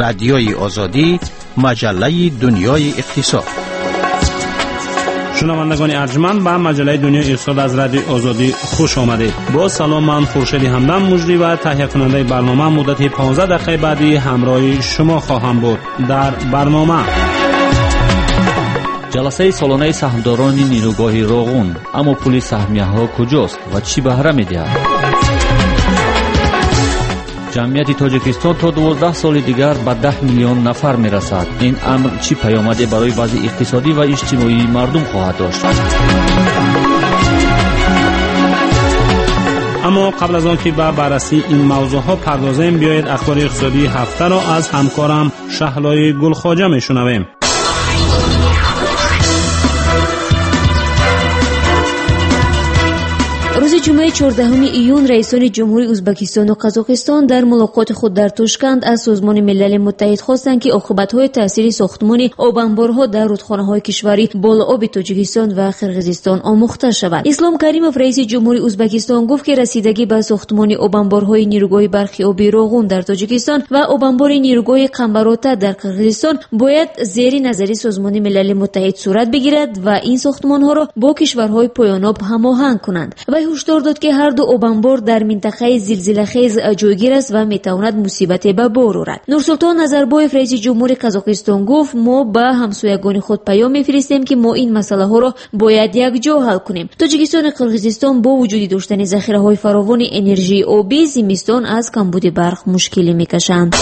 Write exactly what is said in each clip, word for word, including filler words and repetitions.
رادیوی آزادی، مجله دنیای اقتصاد. شنوندگان ارجمند، به مجله دنیای اقتصاد از رادیو آزادی خوش آمدید. با سلام، من خورشید همدم مجری و تهیه کننده برنامه مدت پانزده دقیقه بعدی همراه شما خواهم بود. در برنامه جلسه سالانه سهامداران نیروگاه روغون، اما پول سهمیه‌ها کجاست و چی بهره می‌دهد؟ جمعیت تاجیکستان تا دوازده سال دیگر به ده میلیون نفر میرسد. این امر چی پیامدی برای وضع اقتصادی و اجتماعی مردم خواهد داشت؟ اما قبل از آن که به بررسی این موضوع ها پردازیم، بیایید اخبار اقتصادی هفته را از همکارم شهلای گلخواجه میشنویم. روز جمعه چهاردهم ایون رئیسان جمهوری ازبکستان و قزاقستان در ملاقات خود در تاشکند از سازمان ملل متحد خواستند که عاقبت‌های تاثیر ساختمان آبانبارها در رودخانه‌های کشوری بالآب تاجیکستان و قرقیزستان آموخته شود. اسلام کریموف رئیس جمهوری ازبکستان گفت که رسیدگی به ساختمان آبانبارهای نیروگاه برق آبی روغون در تاجیکستان و آبانبار نیروگاه قنبراته در قرقیزستان باید زیر نظر سازمان ملل متحد صورت بگیرد و این ساختمان‌ها را با کشورهای پایان‌آب هماهنگ کنند. و هشدار داد که هر دو آبانبار در منطقه زلزله‌خیز جایگیر است و میتواند مصیبت به بار آورد. نورسلطان نظربایف رئیس جمهوری قزاقستان گفت ما به همسایگان خود پیام می‌فرستیم که ما این مسئله ها را باید یکجا حل کنیم. تاجیکستان و قرقیزستان با وجود داشتن ذخیره‌های فراوان انرژی آبی زمستان از کمبود برق مشکلی می‌کشند.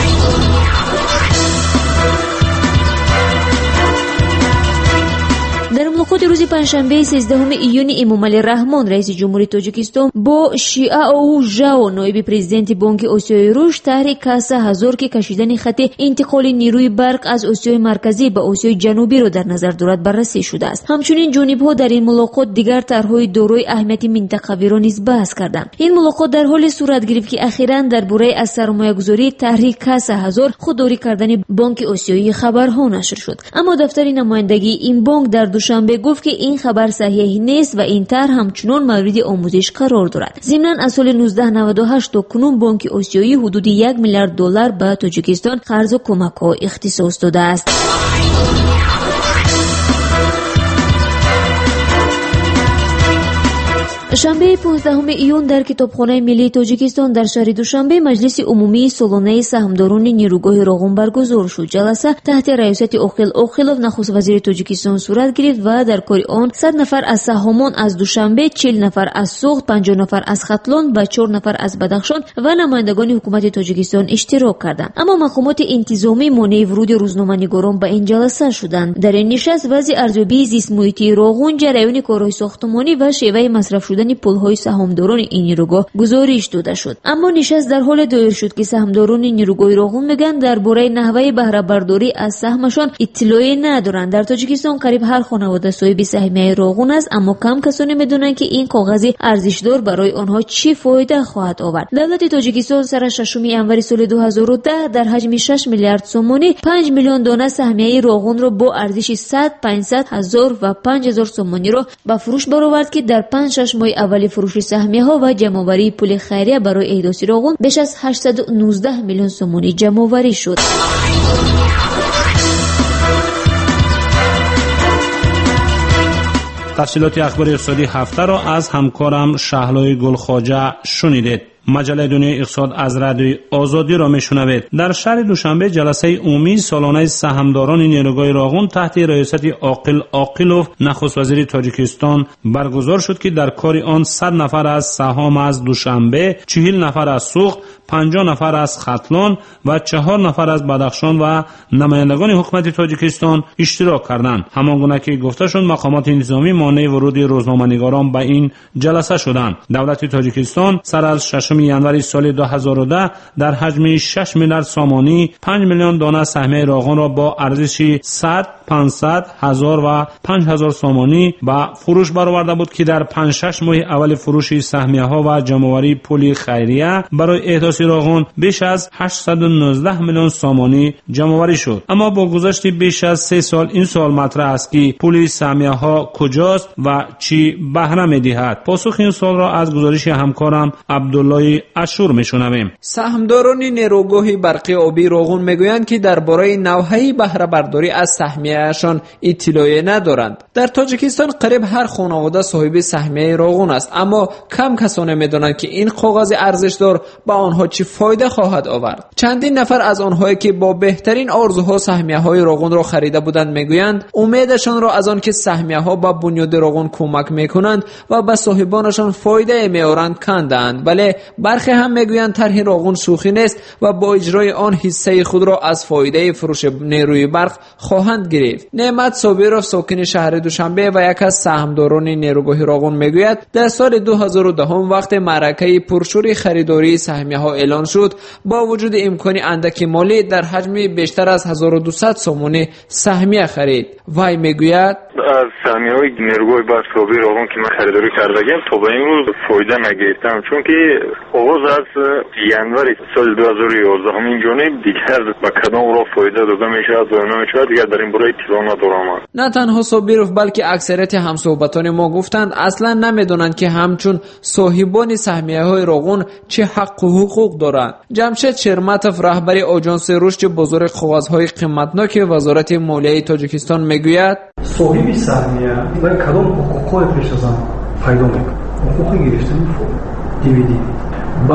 در ملاقات روز پنجشنبه سیزدهم ایون امامعلی رحمان رئیس جمهوری تاجیکستان با شیعاو ژاو نایب پرزیدنت بانک آسیای رشد طرح کاسه هزار که کشیدن خط انتقال نیروی برق از آسیای مرکزی به آسیای جنوبی را در نظر دارد بررسی شده است. همچنین جانب‌ها در این ملاقات دیگر طرح‌های دارای اهمیت منطقوی را نیز بحث کردند. این ملاقات در حال صورت گرفت که اخیراً درباره از سرمایه‌گذاری طرح کاسه هزار خودداری کردن بانک آسیایی خبرها نشر شد. اما دفتر نمایندگی این بانک در دوشنبه گفت که این خبر صحیح نیست و این طرح همچنان مورد آموزش قرار دارد. ضمناً از سال نوزده نود و هشت تا کنون بانک آسیایی حدود یک میلیارد دلار به تاجیکستان قرض و کمک‌ها اختصاص داده است. شنبه پانزدهم ایون در کتابخانه ملی تاجیکستان در شهر دوشنبه مجلس عمومی سالانه سهامداران نیروگاه روغون برگزار شد. جلسه تحت رئاست عاقل عاقلوف نخست وزیر تاجیکستان صورت گرفت و در کار آن صد نفر از سهامان از دوشنبه، چهل نفر از سوخت، پنجاه نفر از ختلان و چهار نفر از بدخشان و نمایندگان حکومت تاجیکستان اشتراک کردند. اما مقامات انتظامی مانع ورود روزنامه‌نگاران به این جلسه شدند. در این نشست وضع ارزیابی زیست محیطی روغون، جریان کارهای ساختمانی و شیوه مصرف شدن پولهای سهامداران این نیروگاه گزارش داده شد. اما نشست در حال دایر شد که سهامداران نیروگاه روغون میگن درباره نحوه بهره برداری از سهمشان اطلاعی ندارند. در تاجیکستان قریب هر خانواده صاحب سهمیه روغون است، اما کم کسانی میدونن که این کاغذ ارزشدار برای آنها چی فایده خواهد آورد. دولت تاجیکستان سر ششم ژانویه سال دو هزار و ده در حجم شش میلیارد سومانی پنج میلیون دانه سهمیه روغون را با ارزش صد، پانصد هزار و پنج هزار سومانی را به فروش برآورد که در پنج شش ماه اول فروش سهمیه ها و جمع‌آوری پول خیریه برای احداث روغون بیش از هشتصد و نوزده میلیون سومانی جمع‌آوری شد. تفصیلات اخبار اقتصادی هفته را از همکارم شهلای گلخواجه شنیدید. مجله دنیای اقتصاد از رادیو آزادی را میشنوید. در شهر دوشنبه جلسه عمومی سالانه سهامداران نیروگاه روغون تحت رئاست عاقل عاقلوف نخست وزیر تاجیکستان برگزار شد که در کار آن صد نفر از سهام از دوشنبه، چهل نفر از سوخت، پنجاه نفر از ختلان و چهار نفر از بدخشان و نمایندگان حکومت تاجیکستان اشتراک کردند. همانگونه که گفته شد مقامات انتظامی مانع ورود روزنامه‌نگاران به این جلسه شدند. دولت تاجیکستان سر از ششم ژانویه سال دو هزار و ده در حجم شش میلیارد سومانی پنج میلیون دانه سهمیه روغون را با ارزش صد، پانصد هزار و پنج هزار سومانی به فروش برآورده بود که در پنج شش ماه اول فروش سهمیه ها و جمع‌آوری پول خیریه برای احداث روغون بیش از هشتصد و نوزده میلیون سومانی جمع‌آوری شد. اما با گذشت بیش از سه سال این سوال مطرح است که پول سهمیه ها کجاست و چی بهره می‌دهد. پاسخ این سوال را از گزارش همکارم عبدالله عبدالله اشور میشنویم. سهامداران نیروگاه برقی آبی روغون میگویند که درباره نوحه بهره برداری از سهمیه‌شان اطلاعی ندارند. در تاجیکستان قریب هر خانواده صاحب سهمیه روغون است، اما کم کسانی میدانند که این کاغذ ارزشدار با آنها چه فایده خواهد آورد. چندین نفر از آنهایی که با بهترین آرزوها سهمیه‌های روغون را خریده بودند میگویند امیدشان را از آن که سهمیه‌ها با بنیاد روغون کمک میکنند و به صاحبانشان فایده میآورند کندند، ولی برخی هم میگویند طرح روغون شوخی نیست و با اجرای آن حصه خود را از فایده فروش نیروی برق خواهند گرفت. نعمت صابرов ساکن شهر دوشنبه و یک از سهامداران نیروگاه روغون میگوید در سال دو هزار و ده وقت معرکه پرشور خریداری سهمیه‌ها اعلان شد، با وجود امکان اندک مالی در حجم بیشتر از هزار و دویست سومون سهمیه خرید. وای میگوید از سهمیه‌های نیروگاه برق آبی روغون که من خریداری کردم تا به این روز فایده نگرفتم، چون که آغاز از ینور سال دو هزار و یازده همین جانب دیگر به کدام را فایده داده میشود و نمیشود دیگر در این برای اطلاع ندارم. نه تنها صابرov بلکه اکثریت همصحبتان ما گفتند اصلا نمیدونند که همچون صاحبان سهمیه‌های روغون چه حق و حقوق دارند. جمشید شرمتov رهبر آژانس رشد بزرگ کاغذهای قیمتناک وزارت مالیه تاجیکستان میگوید صاحب سهمیه و کدام حقوق‌های پیش از آن پیدا می‌کند. حقوق گرفتن دیویدی و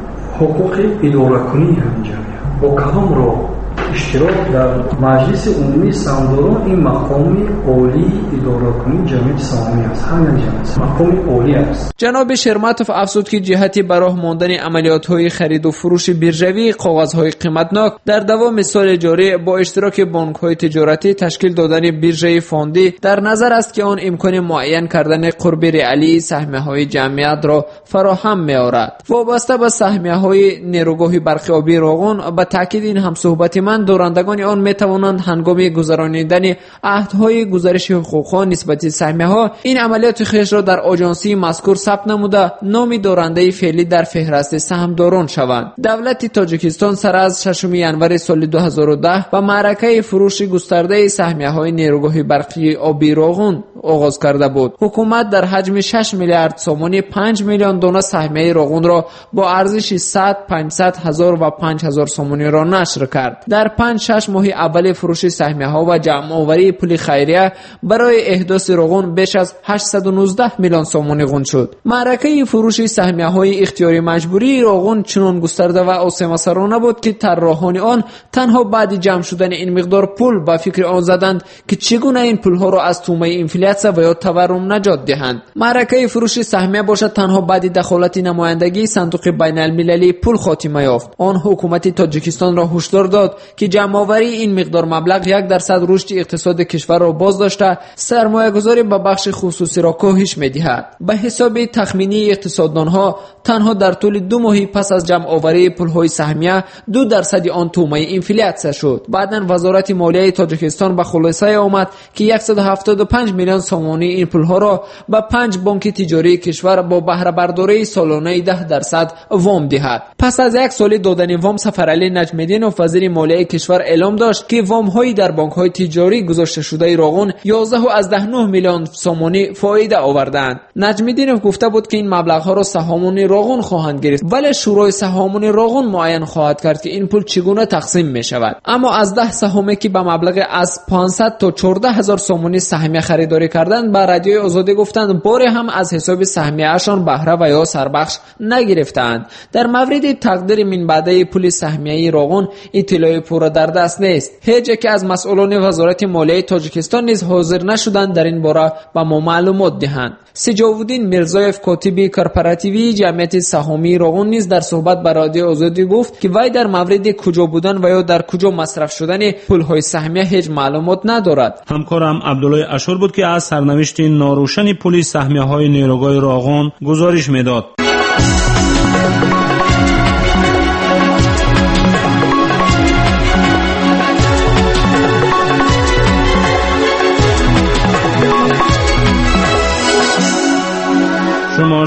حقوق اداره کنی همینجا با کدام را اشتراک در مجلس عمومی سهامداران این مقام عالی اداره کنی جمعیت سهامی است. همین جمعیت مقام عالی است. جناب شرمتov افزود که جهتی برای ماندن عملیات‌های خرید و فروش بیرژوی کاغذهای قیمتناک در دوام سال جاری با اشتراک بانک‌های تجارتی تشکیل دادن بیرژه فاندی در نظر است که آن امکان معین کردن قرب ریالی سهمیه‌های جمعیت را فراهم می‌آورد. وابسته به سهمیه‌های نیروگاه برق آبی روغون به تاکید این همصحبت من دارندگان آن می توانند هنگام گذراندن عهدهای گزارش حقوقها نسبت سهمیه‌ها این عملیات خیش را در آژانسی مذکور ثبت نموده نام دارنده فعلی در فهرست سهامداران شوند. دولت تاجیکستان سر از ششم ینور سال دو هزار و ده با معرکه فروش گسترده سهمیه‌های نیروگاه برقی آبی روغون آغاز کرده بود. حکومت در حجم شش میلیارد سومانی پنج میلیون دانه سهمیه روغون را با ارزش صد، پانصد هزار و پنج هزار سومانی را نشر کرد. در پنج شش ماه اول فروش سهمیه‌ها و جمع آوری پول خیریه برای احداث روغون بیش از هشتصد و نوزده میلیون سومانی غون شد. معرکه فروش سهمیه‌های اختیاری مجبوری روغون چنان گسترده و آسیم‌سرانه بود که طراحان آن تنها بعد جمع شدن این مقدار پول با فکر آن زدند که چگونه این پول‌ها را از تومه انفلاسیون و یا تورم نجات دهند. معرکه فروش سهمیه باشد تنها بعد دخالت نمایندگی صندوق بین‌المللی پول خاتمه یافت. آن حکومت تاجیکستان را هشدار داد که جمع‌آوری این مقدار مبلغ یک درصد رشد اقتصاد کشور را باز داشته سرمایه‌گذاری به بخش خصوصی را کاهش می‌دهد. به حساب تخمینی اقتصاددانها تنها در طول دو ماه پس از جمع‌آوری پول‌های سهمیه دو درصد آن تومه انفلاسیون شد. بعداً وزارت مالیه تاجیکستان به خلاصه آمد که صد و هفتاد و پنج میلیون سومانی این پول‌ها را به پنج بانک تجاری کشور با بهره برداری سالانه ده درصد وام دهد. پس از یک سال دادن وام سفرعلی نجمیدینov وزیر مالیه کشور اعلام داشت که وام هایی در بانک های تجاری گذاشته شده روغون یازده از ده نه میلیون سومانی فایده آوردند. نجمیدینov گفته بود که این مبلغ ها را سهامان روغون خواهند گرفت، ولی شورای سهامان روغون معین خواهد کرد که این پول چگونه تقسیم می شود. اما از ده سهامی که به مبلغ از پانصد تا چهارده هزار سومانی سهمیه خریداری کردند به رادیوی آزادی گفتند بار هم از حساب سهمیه‌شان بهره و یا سربخش نگرفتند. در مورد تقدیر من بعده پول سهمیه روغون اطلاعی پورا در دست نیست. هیچ یک از مسئولان وزارت مالیه تاجیکستان نیز حاضر نشدند در این باره به ما معلومات دهند. سجاودین میرزایف کاتب کارپوراتیوی جمعیت سهامی روغون نیز در صحبت با رادیو آزادی گفت که وی در مورد کجا بودن و یا در کجا مصرف شدن پول‌های سهمیه هیچ معلومات ندارد. همکارم عبدالله اشور بود که از سرنوشت ناروشن پول سهمیه‌های نیروگاه روغون گزارش می‌داد. شما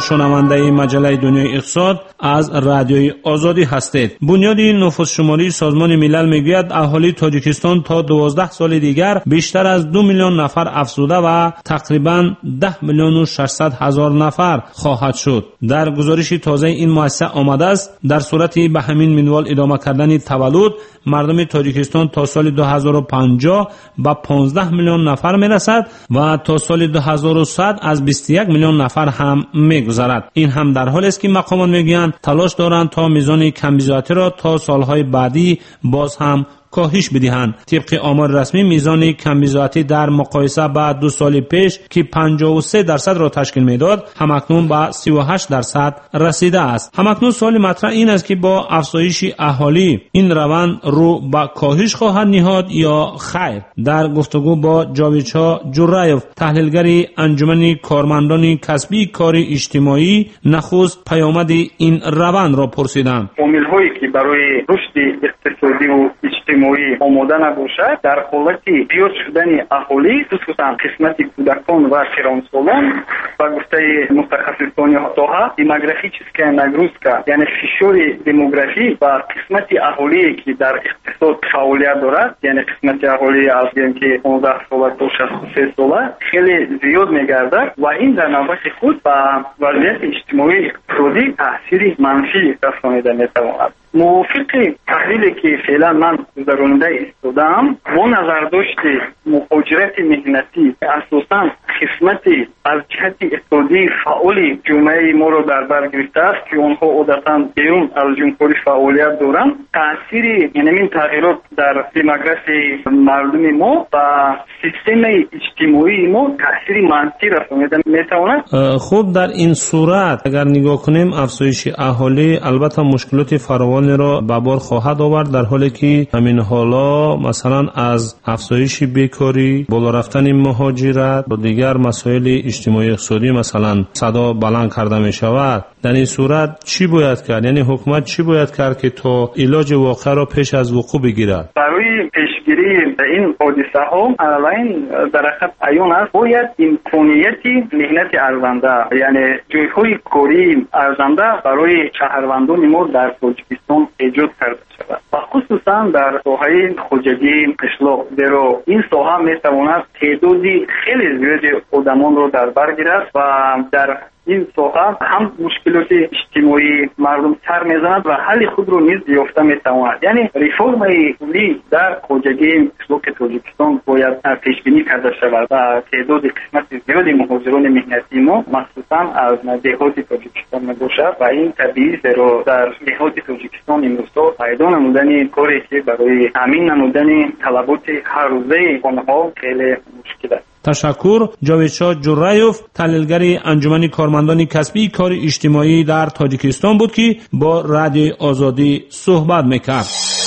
شنونده مجله دنیای اقتصاد از رادیوی آزادی هستید. بنیاد نفوس شماری سازمان ملل میگوید اهالی تاجیکستان تا دوازده سال دیگر بیشتر از دو میلیون نفر افزوده و تقریبا ده میلیون و ششصد هزار نفر خواهد شد. در گزارش تازه این مؤسسه آمده است در صورتی به همین منوال ادامه کردن تولد مردم تاجیکستان تا سال دو هزار و پنجاه به پانزده میلیون نفر میرسد و تا سال دو هزار و صد از بیست و یک میلیون نفر هم میگذرد. این هم در حالی است که مقامان میگویند تلاش دارند تا میزان کمبیزاتی را تا سالهای بعدی باز هم کاهش بدهند. طبق آمار رسمی میزان کمبیزاتی در مقایسه با دو سال پیش که پنجاه و سه درصد را تشکیل میداد همکنون به سی و هشت درصد رسیده است. همکنون سوال مطرح این است که با افزایش اهالی این روند رو به کاهش خواهد نهاد یا خیر؟ در گفتگو با جاویدشاه جرایف تحلیلگر انجمن کارمندان کسبی کار اجتماعی نخست پیامد این روند را پرسیدم. عامل‌هایی که برای رشد اقتصادی و اجتماعی آماده نباشد در حالت زیاد شدن اهالی خصوصا قسمت کودکان و پیرانسالان و گفته متخصصان ساحه دموگرافیچسکая нагрузка یعنی فشار دموگرافی و قسمت اهالی که در اقتصاد فعالیت دارد یعنی قسمت اهالی از اینکه پانزده ساله تا شصت و سه ساله خیلی زیاد میگردد و این در نوبت خود به وضعیت اجتماعی اقتصادی تاثیر منفی رسانیده میتواند. موافق تحلیلی که فعلا من گذرانده ایستادم با نظر داشته مهاجرت مهنتی اساساً قسمتی از جهت اقتصادی فعال جامعه ما را در بر گرفته است که آنها عادتاً بیرون از جمهوری فعالیت دارند. تاثیر یعنی این تغییرات در دموگرافی مردم ما و سیستم اجتماعی ما تاثیر منفی رسانیده میتواند. خب در این صورت اگر نگاه کنیم افزایش اهالی البته مشکلات فراوان را به بار خواهد آورد در حالی که همین حالا مثلا از افزایش بیکاری، بالا رفتن مهاجرت و دیگر مسائل اجتماعی اقتصادی مثلا صدا بلند کرده می شود. در این صورت چی باید کرد؟ یعنی حکومت چی باید کرد که تا علاج واقع را پیش از وقوع بگیرد؟ برای پیشگیری این حادثه ها اولین در حقیقت عیان است باید امکانیت مهنت ارزنده یعنی جایهای کاری ارزنده برای شهروندان ما در تاجیکستان ایجاد کرده شود و خصوصا در ساحه خوجگی قشلاق درو این ساحه میتواند تعدادی خیلی زیاد آدمان را در بر گیرد و در این ساحه هم مشکلات اجتماعی مردم سر میزند و حل خود رو نیز یافته میتواند. یعنی ریفرم کلی در خوجگی قشلاق تاجیکستان باید پیش بینی کرده شود و تعداد قسمت زیاد مهاجران مهنتی ما مخصوصا از دهات تاجیکستان میباشد و این طبیعی زیرا در دهات تاجیکستان امروزها پیدا نمودن کاری که برای همین نمودن طلبات هر روزه آنها خیلی مشکل است. تشکر. جاویدشاه جرایف تحلیلگر انجمن کارمندان کسبی کار اجتماعی در تاجیکستان بود که با رادیوی آزادی صحبت میکرد.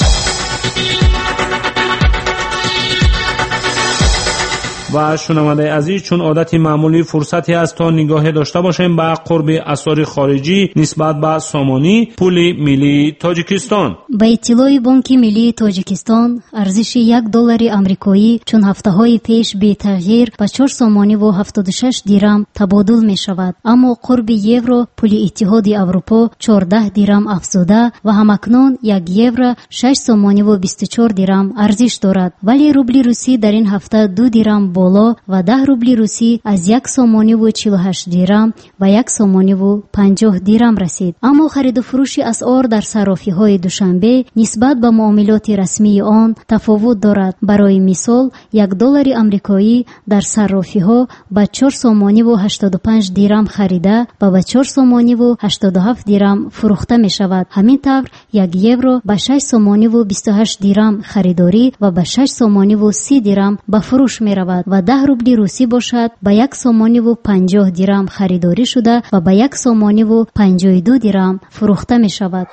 و شنونده عزیز چون عادت معمولی فرصتی است تا نگاه داشته باشیم به قرب اسعار خارجی نسبت به سامانی پول ملی تاجیکستان. با اطلاع بانک ملی تاجیکستان ارزش یک دلار آمریکایی چون هفته‌های پیش بی تغییر با چهار سامانی و هفتاد و شش دیرم تبادل می شود، اما قرب یورو پول اتحاد اروپا چهارده دیرم افزوده و همکنون یک یورو شش سامانی و بیست و چهار دیرم ارزش دارد، ولی روبل روسی در این هفته دو دیرم بالا و ده روبل روسی از یک سامانی و چهل و هشت دیرم و یک سامانی و پنجاه دیرم رسید. اما خرید و فروش اسعار در صرافی‌های دوشنبه نسبت به معاملات رسمی آن تفاوت دارد. برای مثال یک دلار آمریکایی در صرافی‌ها با چهار سامانی و هشتاد و پنج دیرم خریده و با چهار سامانی و هشتاد و هفت دیرم فروخته می شود. همین طور یک یورو با شش سامانی و بیست و هشت دیرم خریداری و با شش سامانی و سی دیرم به فروش می رود و ده روبل روسی باشد با یک سامانی و پنجاه دیرم خریداری شده و با یک سامانی و پنجاه و دو دیرم فروخته می شود.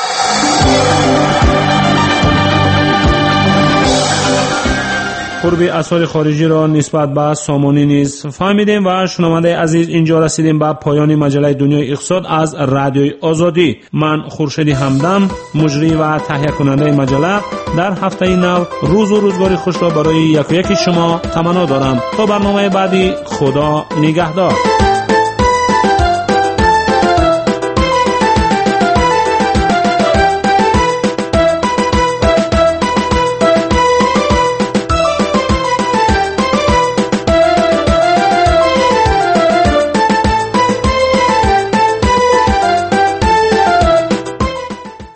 قرب اسعار خارجی را نسبت به سامانی نیز فهمیدیم و شنونده عزیز اینجا رسیدیم به پایان مجله دنیای اقتصاد از رادیوی آزادی. من خورشید همدم مجری و تهیه کننده مجله در هفته نو روز و روزگاری خوش را برای یک و یک شما تمنا دارم. تا برنامه بعدی خدا نگهدار.